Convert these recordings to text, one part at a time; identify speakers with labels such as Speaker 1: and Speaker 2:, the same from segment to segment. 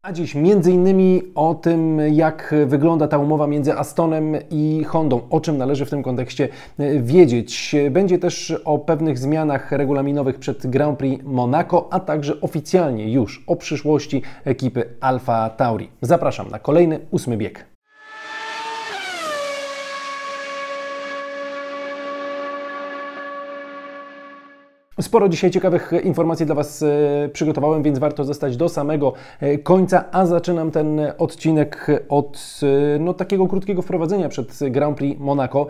Speaker 1: A dziś m.in. o tym, jak wygląda ta umowa między Astonem i Hondą, o czym należy w tym kontekście wiedzieć. Będzie też o pewnych zmianach regulaminowych przed Grand Prix Monaco, a także oficjalnie już o przyszłości ekipy Alfa Tauri. Zapraszam na kolejny 8. bieg. Sporo dzisiaj ciekawych informacji dla Was przygotowałem, więc warto zostać do samego końca, a zaczynam ten odcinek od takiego krótkiego wprowadzenia przed Grand Prix Monaco.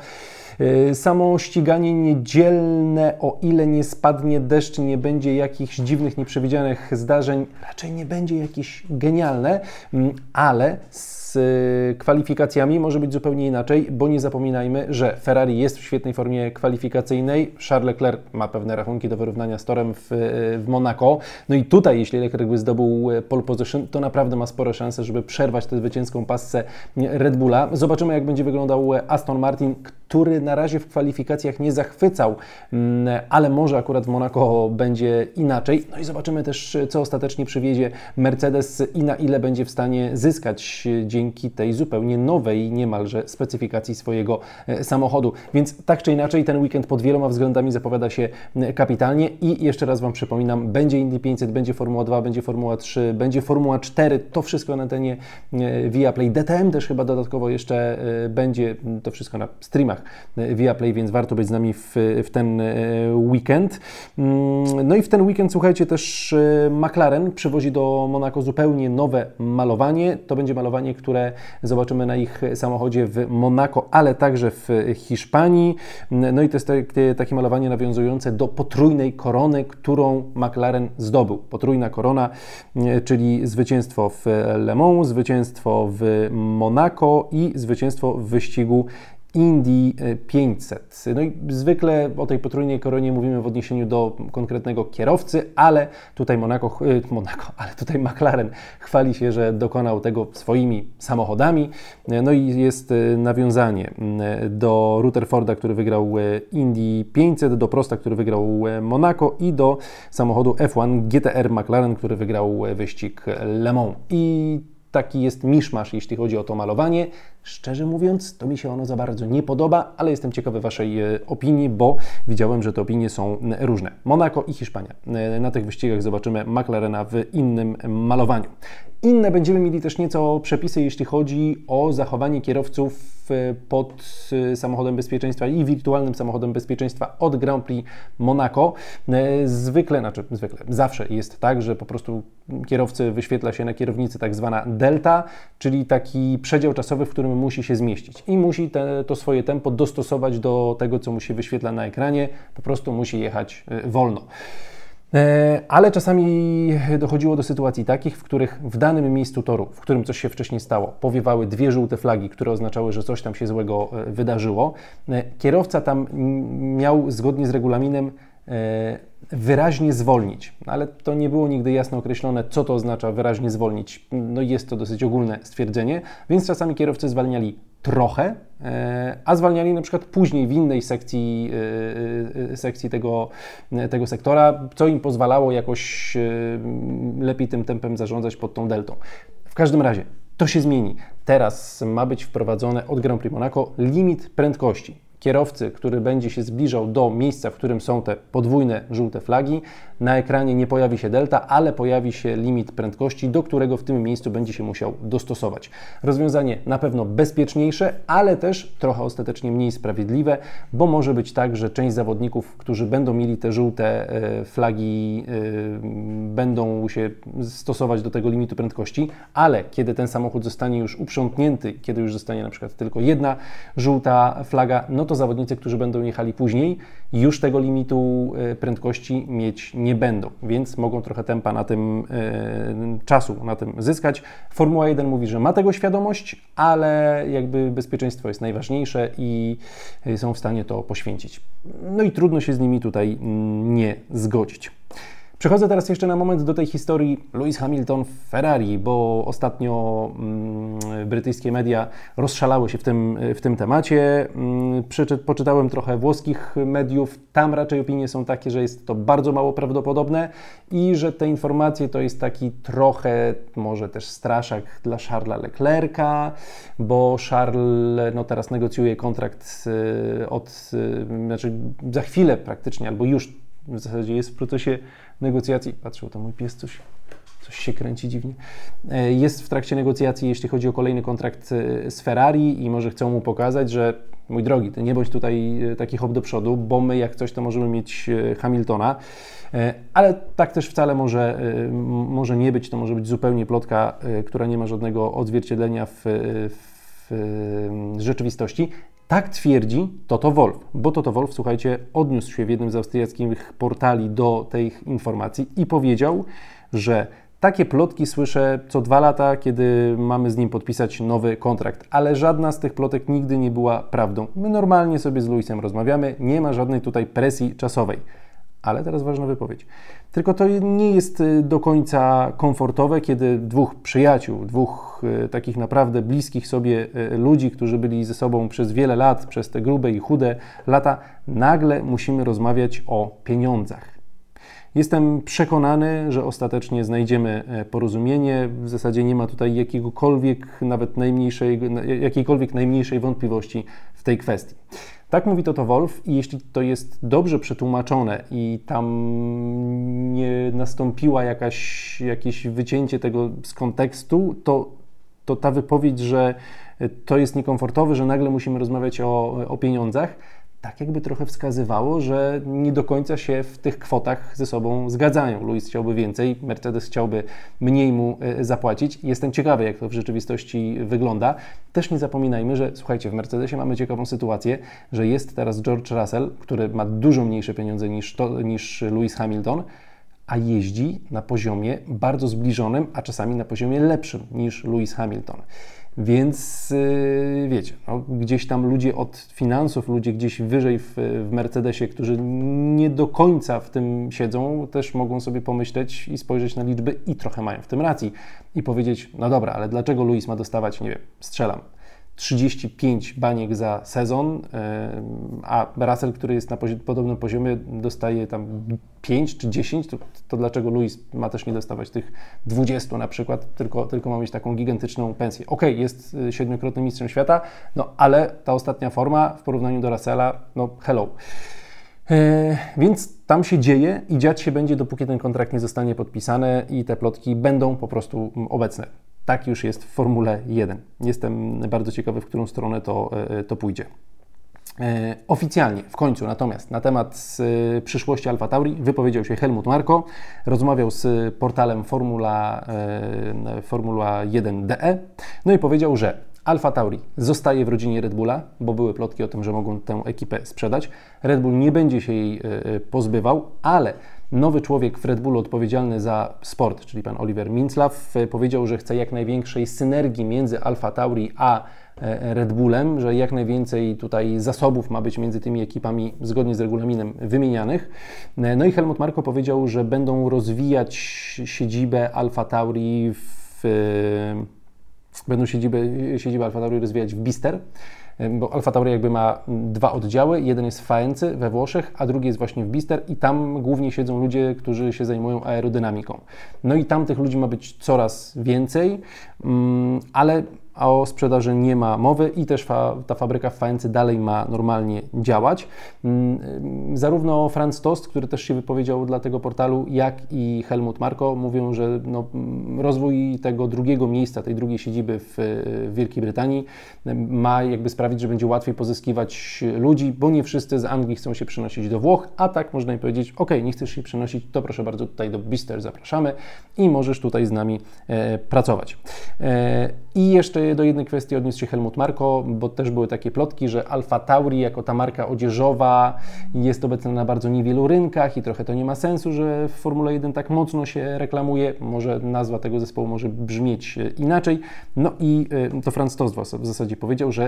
Speaker 1: Samo ściganie niedzielne, o ile nie spadnie deszcz, nie będzie jakichś dziwnych, nieprzewidzianych zdarzeń, raczej nie będzie jakieś genialne, ale z kwalifikacjami może być zupełnie inaczej, bo nie zapominajmy, że Ferrari jest w świetnej formie kwalifikacyjnej, Charles Leclerc ma pewne rachunki do wyrównania z torem w Monaco, no i tutaj, jeśli Leclerc by zdobył pole position, to naprawdę ma spore szanse, żeby przerwać tę zwycięską passę Red Bulla. Zobaczymy, jak będzie wyglądał Aston Martin, który na razie w kwalifikacjach nie zachwycał, ale może akurat w Monaco będzie inaczej. No i zobaczymy też, co ostatecznie przywiezie Mercedes i na ile będzie w stanie zyskać dzięki tej zupełnie nowej niemalże specyfikacji swojego samochodu. Więc tak czy inaczej ten weekend pod wieloma względami zapowiada się kapitalnie i jeszcze raz Wam przypominam, będzie Indy 500, będzie Formuła 2, będzie Formuła 3, będzie Formuła 4, to wszystko na antenie Viaplay. DTM też chyba dodatkowo jeszcze będzie, to wszystko na streamach Viaplay, więc warto być z nami w ten weekend. No i w ten weekend, słuchajcie, też McLaren przywozi do Monaco zupełnie nowe malowanie. To będzie malowanie, które zobaczymy na ich samochodzie w Monaco, ale także w Hiszpanii. No i to jest takie malowanie nawiązujące do potrójnej korony, którą McLaren zdobył. Potrójna korona, czyli zwycięstwo w Le Mans, zwycięstwo w Monaco i zwycięstwo w wyścigu Indy 500. No i zwykle o tej potrójnej koronie mówimy w odniesieniu do konkretnego kierowcy, ale tutaj tutaj McLaren chwali się, że dokonał tego swoimi samochodami. No i jest nawiązanie do Rutherforda, który wygrał Indy 500, do Prosta, który wygrał Monaco i do samochodu F1 GTR McLaren, który wygrał wyścig Le Mans. I taki jest miszmasz, jeśli chodzi o to malowanie. Szczerze mówiąc, to mi się ono za bardzo nie podoba, ale jestem ciekawy Waszej opinii, bo widziałem, że te opinie są różne. Monaco i Hiszpania. Na tych wyścigach zobaczymy McLarena w innym malowaniu. Inne będziemy mieli też nieco przepisy, jeśli chodzi o zachowanie kierowców pod samochodem bezpieczeństwa i wirtualnym samochodem bezpieczeństwa od Grand Prix Monaco. Zawsze jest tak, że po prostu kierowcy wyświetla się na kierownicy tak zwana delta, czyli taki przedział czasowy, w którym musi się zmieścić i musi to swoje tempo dostosować do tego, co mu się wyświetla na ekranie, po prostu musi jechać wolno. Ale czasami dochodziło do sytuacji takich, w których w danym miejscu toru, w którym coś się wcześniej stało, powiewały 2 żółte flagi, które oznaczały, że coś tam się złego wydarzyło. Kierowca tam miał zgodnie z regulaminem wyraźnie zwolnić, ale to nie było nigdy jasno określone, co to oznacza wyraźnie zwolnić. No jest to dosyć ogólne stwierdzenie, więc czasami kierowcy zwalniali trochę, a zwalniali na przykład później w innej sekcji tego sektora, co im pozwalało jakoś lepiej tym tempem zarządzać pod tą deltą. W każdym razie to się zmieni. Teraz ma być wprowadzone od Grand Prix Monaco limit prędkości. Kierowcy, który będzie się zbliżał do miejsca, w którym są te podwójne żółte flagi, na ekranie nie pojawi się delta, ale pojawi się limit prędkości, do którego w tym miejscu będzie się musiał dostosować. Rozwiązanie na pewno bezpieczniejsze, ale też trochę ostatecznie mniej sprawiedliwe, bo może być tak, że część zawodników, którzy będą mieli te żółte flagi, będą się stosować do tego limitu prędkości, ale kiedy ten samochód zostanie już uprzątnięty, kiedy już zostanie na przykład tylko jedna żółta flaga, no to zawodnicy, którzy będą jechali później, już tego limitu prędkości mieć nie będą, więc mogą trochę tempa na tym czasu na tym zyskać. Formuła 1 mówi, że ma tego świadomość, ale jakby bezpieczeństwo jest najważniejsze i są w stanie to poświęcić. No i trudno się z nimi tutaj nie zgodzić. Przechodzę teraz jeszcze na moment do tej historii Lewis Hamilton w Ferrari, bo ostatnio brytyjskie media rozszalały się w tym temacie. Poczytałem trochę włoskich mediów. Tam raczej opinie są takie, że jest to bardzo mało prawdopodobne i że te informacje to jest taki trochę może też straszak dla Charlesa Leclerca, bo Charles teraz negocjuje kontrakt znaczy za chwilę praktycznie, albo już w zasadzie jest w procesie negocjacji. Patrzę, to mój pies coś się kręci dziwnie. Jest w trakcie negocjacji, jeśli chodzi o kolejny kontrakt z Ferrari i może chcą mu pokazać, że mój drogi, ty nie bądź tutaj taki hop do przodu, bo my jak coś to możemy mieć Hamiltona, ale tak też wcale może nie być, to może być zupełnie plotka, która nie ma żadnego odzwierciedlenia w rzeczywistości. Tak twierdzi Toto Wolff, bo Toto Wolff, słuchajcie, odniósł się w jednym z austriackich portali do tej informacji i powiedział, że takie plotki słyszę co 2 lata, kiedy mamy z nim podpisać nowy kontrakt, ale żadna z tych plotek nigdy nie była prawdą. My normalnie sobie z Lewisem rozmawiamy, nie ma żadnej tutaj presji czasowej. Ale teraz ważna wypowiedź. Tylko to nie jest do końca komfortowe, kiedy 2 przyjaciół, 2 takich naprawdę bliskich sobie ludzi, którzy byli ze sobą przez wiele lat, przez te grube i chude lata, nagle musimy rozmawiać o pieniądzach. Jestem przekonany, że ostatecznie znajdziemy porozumienie. W zasadzie nie ma tutaj jakiejkolwiek najmniejszej wątpliwości w tej kwestii. Tak mówi Toto Wolff i jeśli to jest dobrze przetłumaczone i tam nie nastąpiła jakieś wycięcie tego z kontekstu, to ta wypowiedź, że to jest niekomfortowe, że nagle musimy rozmawiać o pieniądzach, tak jakby trochę wskazywało, że nie do końca się w tych kwotach ze sobą zgadzają. Lewis chciałby więcej, Mercedes chciałby mniej mu zapłacić. Jestem ciekawy, jak to w rzeczywistości wygląda. Też nie zapominajmy, że słuchajcie, w Mercedesie mamy ciekawą sytuację, że jest teraz George Russell, który ma dużo mniejsze pieniądze niż Lewis Hamilton, a jeździ na poziomie bardzo zbliżonym, a czasami na poziomie lepszym niż Lewis Hamilton. Więc wiecie, gdzieś tam ludzie od finansów, ludzie gdzieś wyżej w Mercedesie, którzy nie do końca w tym siedzą, też mogą sobie pomyśleć i spojrzeć na liczby i trochę mają w tym racji i powiedzieć, no dobra, ale dlaczego Lewis ma dostawać, nie wiem, strzelam, 35 baniek za sezon, a Russell, który jest na podobnym poziomie, dostaje tam 5 czy 10, to dlaczego Lewis ma też nie dostawać tych 20 na przykład, tylko ma mieć taką gigantyczną pensję. Okej, jest 7-krotnym mistrzem świata, no ale ta ostatnia forma w porównaniu do Russella, no hello. Więc tam się dzieje i dziać się będzie, dopóki ten kontrakt nie zostanie podpisany i te plotki będą po prostu obecne. Tak już jest w Formule 1. Jestem bardzo ciekawy, w którą stronę to pójdzie. Oficjalnie, w końcu natomiast na temat przyszłości Alfa Tauri wypowiedział się Helmut Marko, rozmawiał z portalem Formula 1.de, no i powiedział, że Alfa Tauri zostaje w rodzinie Red Bulla, bo były plotki o tym, że mogą tę ekipę sprzedać. Red Bull nie będzie się jej pozbywał, ale nowy człowiek w Red Bullu odpowiedzialny za sport, czyli pan Oliver Mintzlaff, powiedział, że chce jak największej synergii między Alfa Tauri a Red Bullem, że jak najwięcej tutaj zasobów ma być między tymi ekipami zgodnie z regulaminem wymienianych. No i Helmut Marko powiedział, że będą rozwijać siedzibę Alfa Tauri Będą siedzibę Alfa Tauri rozwijać w Bister, bo Alfa Tauri jakby ma 2 oddziały, jeden jest w Faency we Włoszech, a drugi jest właśnie w Bister i tam głównie siedzą ludzie, którzy się zajmują aerodynamiką. No i tam tych ludzi ma być coraz więcej, ale o sprzedaży nie ma mowy i też ta fabryka w Faency dalej ma normalnie działać. Zarówno Franz Tost, który też się wypowiedział dla tego portalu, jak i Helmut Marko mówią, że rozwój tego drugiego miejsca, tej drugiej siedziby w Wielkiej Brytanii ma jakby sprawić, że będzie łatwiej pozyskiwać ludzi, bo nie wszyscy z Anglii chcą się przenosić do Włoch, a tak można im powiedzieć, ok, nie chcesz się przenosić, to proszę bardzo, tutaj do Bister zapraszamy i możesz tutaj z nami pracować. I jeszcze do jednej kwestii odniósł się Helmut Marko, bo też były takie plotki, że Alfa Tauri jako ta marka odzieżowa jest obecna na bardzo niewielu rynkach i trochę to nie ma sensu, że w Formule 1 tak mocno się reklamuje. Może nazwa tego zespołu może brzmieć inaczej. No i to Franz Tost w zasadzie powiedział, że nie wiadomo,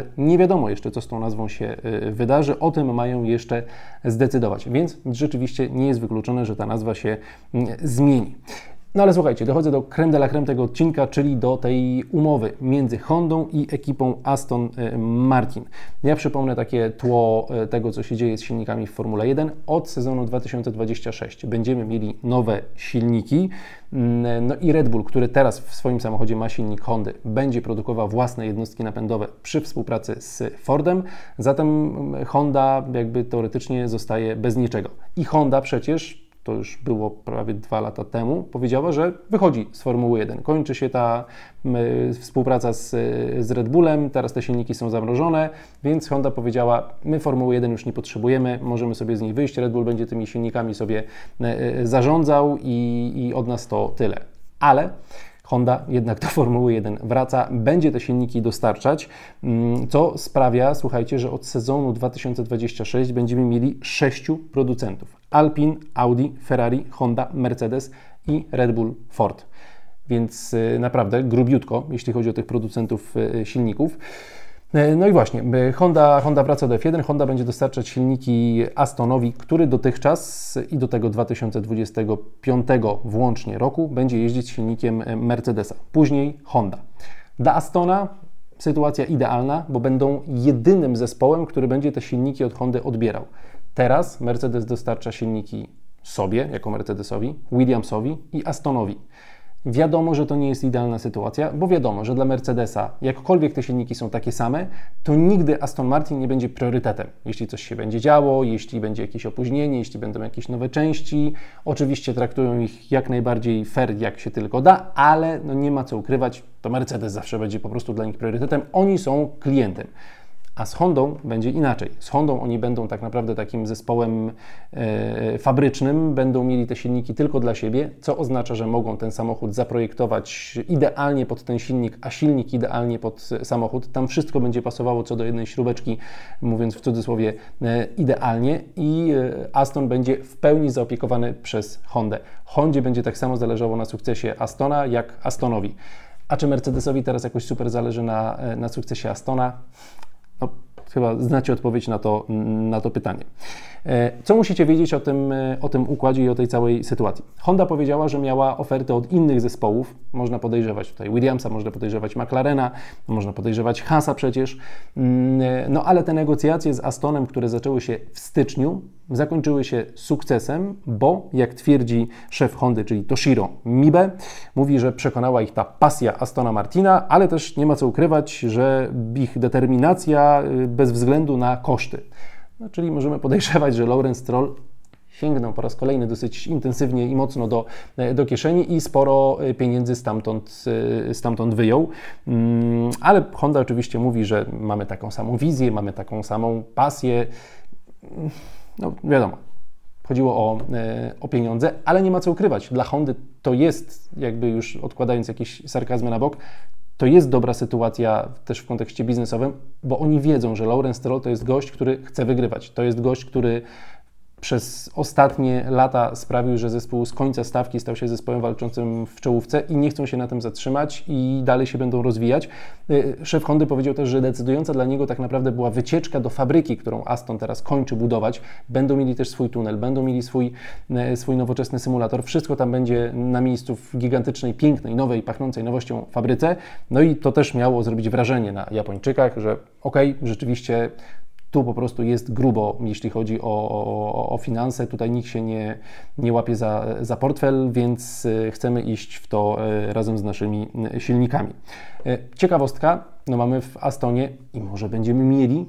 Speaker 1: wiadomo jeszcze, co z tą nazwą się wydarzy, o tym mają jeszcze zdecydować, więc rzeczywiście nie jest wykluczone, że ta nazwa się zmieni. No ale słuchajcie, dochodzę do crème de la crème tego odcinka, czyli do tej umowy między Hondą i ekipą Aston Martin. Ja przypomnę takie tło tego, co się dzieje z silnikami w Formule 1. Od sezonu 2026 będziemy mieli nowe silniki. No i Red Bull, który teraz w swoim samochodzie ma silnik Hondy, będzie produkował własne jednostki napędowe przy współpracy z Fordem. Zatem Honda jakby teoretycznie zostaje bez niczego. I Honda przecież, to już było prawie 2 lata temu, powiedziała, że wychodzi z Formuły 1. Kończy się ta współpraca z Red Bullem, teraz te silniki są zamrożone, więc Honda powiedziała, my Formuły 1 już nie potrzebujemy, możemy sobie z niej wyjść, Red Bull będzie tymi silnikami sobie zarządzał i od nas to tyle. Ale Honda jednak do Formuły 1 wraca, będzie te silniki dostarczać, co sprawia, słuchajcie, że od sezonu 2026 będziemy mieli 6 producentów. Alpine, Audi, Ferrari, Honda, Mercedes i Red Bull, Ford. Więc naprawdę grubiutko, jeśli chodzi o tych producentów silników. No i właśnie, Honda wraca do F1, Honda będzie dostarczać silniki Astonowi, który dotychczas i do tego 2025 włącznie roku będzie jeździć silnikiem Mercedesa, później Honda. Dla Astona sytuacja idealna, bo będą jedynym zespołem, który będzie te silniki od Hondy odbierał. Teraz Mercedes dostarcza silniki sobie, jako Mercedesowi, Williamsowi i Astonowi. Wiadomo, że to nie jest idealna sytuacja, bo wiadomo, że dla Mercedesa, jakkolwiek te silniki są takie same, to nigdy Aston Martin nie będzie priorytetem. Jeśli coś się będzie działo, jeśli będzie jakieś opóźnienie, jeśli będą jakieś nowe części, oczywiście traktują ich jak najbardziej fair, jak się tylko da, ale no nie ma co ukrywać, to Mercedes zawsze będzie po prostu dla nich priorytetem, oni są klientem. A z Hondą będzie inaczej. Z Hondą oni będą tak naprawdę takim zespołem fabrycznym, będą mieli te silniki tylko dla siebie, co oznacza, że mogą ten samochód zaprojektować idealnie pod ten silnik, a silnik idealnie pod samochód. Tam wszystko będzie pasowało co do jednej śrubeczki, mówiąc w cudzysłowie idealnie i Aston będzie w pełni zaopiekowany przez Hondę. Hondzie będzie tak samo zależało na sukcesie Astona, jak Astonowi. A czy Mercedesowi teraz jakoś super zależy na sukcesie Astona? No, chyba znacie odpowiedź na to pytanie. Co musicie wiedzieć o tym układzie i o tej całej sytuacji? Honda powiedziała, że miała oferty od innych zespołów. Można podejrzewać tutaj Williamsa, można podejrzewać McLarena, można podejrzewać Haasa przecież. No ale te negocjacje z Astonem, które zaczęły się w styczniu, zakończyły się sukcesem, bo jak twierdzi szef Hondy, czyli Toshiro Mibe, mówi, że przekonała ich ta pasja Astona Martina, ale też nie ma co ukrywać, że ich determinacja bez względu na koszty. No, czyli możemy podejrzewać, że Lawrence Stroll sięgnął po raz kolejny dosyć intensywnie i mocno do kieszeni i sporo pieniędzy stamtąd wyjął. Ale Honda oczywiście mówi, że mamy taką samą wizję, mamy taką samą pasję. No wiadomo, chodziło o pieniądze, ale nie ma co ukrywać. Dla Hondy to jest, jakby już odkładając jakieś sarkazmy na bok, to jest dobra sytuacja też w kontekście biznesowym, bo oni wiedzą, że Lawrence Stroll to jest gość, który chce wygrywać. To jest gość, który przez ostatnie lata sprawił, że zespół z końca stawki stał się zespołem walczącym w czołówce i nie chcą się na tym zatrzymać i dalej się będą rozwijać. Szef Hondy powiedział też, że decydująca dla niego tak naprawdę była wycieczka do fabryki, którą Aston teraz kończy budować. Będą mieli też swój tunel, będą mieli swój nowoczesny symulator. Wszystko tam będzie na miejscu w gigantycznej, pięknej, nowej, pachnącej nowością fabryce. No i to też miało zrobić wrażenie na Japończykach, że okej, rzeczywiście tu po prostu jest grubo, jeśli chodzi o finanse. Tutaj nikt się nie łapie za portfel, więc chcemy iść w to razem z naszymi silnikami. Ciekawostka, no mamy w Astonie i może będziemy mieli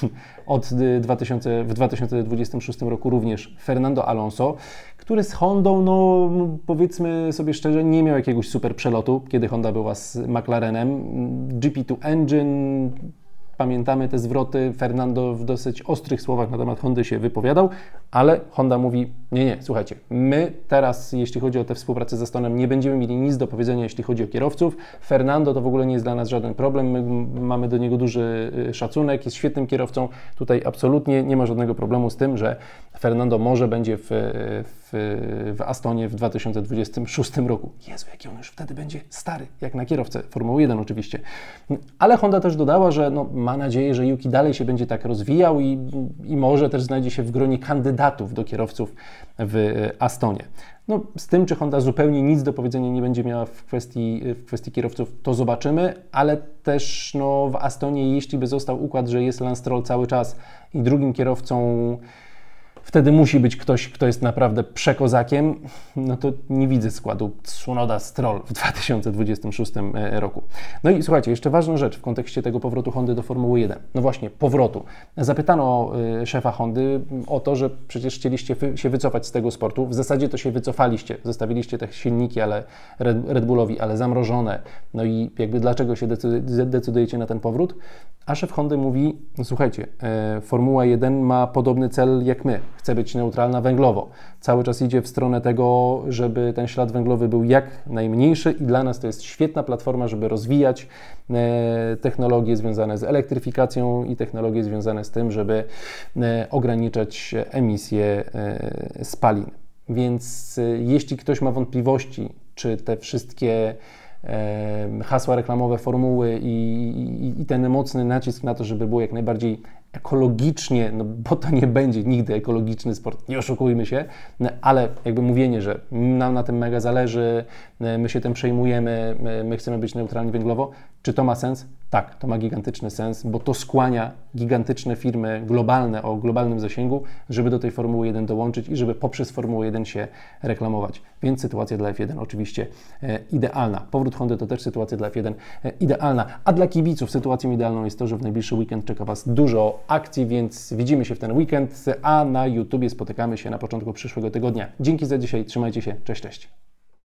Speaker 1: w 2026 roku również Fernando Alonso, który z Hondą, no powiedzmy sobie szczerze, nie miał jakiegoś super przelotu, kiedy Honda była z McLarenem. GP2 Engine, pamiętamy te zwroty, Fernando w dosyć ostrych słowach na temat Hondy się wypowiadał, ale Honda mówi, nie, słuchajcie, my teraz, jeśli chodzi o tę współpracę z Astonem, nie będziemy mieli nic do powiedzenia, jeśli chodzi o kierowców. Fernando to w ogóle nie jest dla nas żaden problem, my mamy do niego duży szacunek, jest świetnym kierowcą, tutaj absolutnie nie ma żadnego problemu z tym, że Fernando może będzie w w Astonie w 2026 roku. Jezu, jaki on już wtedy będzie stary, jak na kierowcę Formuły 1 oczywiście. Ale Honda też dodała, że no, ma nadzieję, że Yuki dalej się będzie tak rozwijał i może też znajdzie się w gronie kandydatów do kierowców w Astonie. No, z tym, czy Honda zupełnie nic do powiedzenia nie będzie miała w kwestii kierowców, to zobaczymy, ale też no, w Astonie, jeśli by został układ, że jest Lance Stroll cały czas i drugim kierowcą wtedy musi być ktoś, kto jest naprawdę przekozakiem, no to nie widzę składu Tsunoda-Stroll w 2026 roku. No i słuchajcie, jeszcze ważna rzecz w kontekście tego powrotu Hondy do Formuły 1. No właśnie, powrotu. Zapytano szefa Hondy o to, że przecież chcieliście się wycofać z tego sportu. W zasadzie to się wycofaliście. Zostawiliście te silniki, ale Red Bullowi, ale zamrożone. No i jakby dlaczego się decydujecie na ten powrót? A szef Hondy mówi, no słuchajcie, Formuła 1 ma podobny cel jak my. Chce być neutralna węglowo. Cały czas idzie w stronę tego, żeby ten ślad węglowy był jak najmniejszy i dla nas to jest świetna platforma, żeby rozwijać technologie związane z elektryfikacją i technologie związane z tym, żeby ograniczać emisję spalin. Więc jeśli ktoś ma wątpliwości, czy te wszystkie hasła reklamowe formuły i ten mocny nacisk na to, żeby było jak najbardziej ekologicznie, no bo to nie będzie nigdy ekologiczny sport, nie oszukujmy się, ale jakby mówienie, że nam na tym mega zależy, my się tym przejmujemy, my chcemy być neutralni węglowo, czy to ma sens? Tak, to ma gigantyczny sens, bo to skłania gigantyczne firmy globalne o globalnym zasięgu, żeby do tej Formuły 1 dołączyć i żeby poprzez Formułę 1 się reklamować. Więc sytuacja dla F1 oczywiście idealna. Powrót Hondy to też sytuacja dla F1 idealna, a dla kibiców sytuacją idealną jest to, że w najbliższy weekend czeka Was dużo akcji, więc widzimy się w ten weekend, a na YouTubie spotykamy się na początku przyszłego tygodnia. Dzięki za dzisiaj, trzymajcie się, cześć, cześć.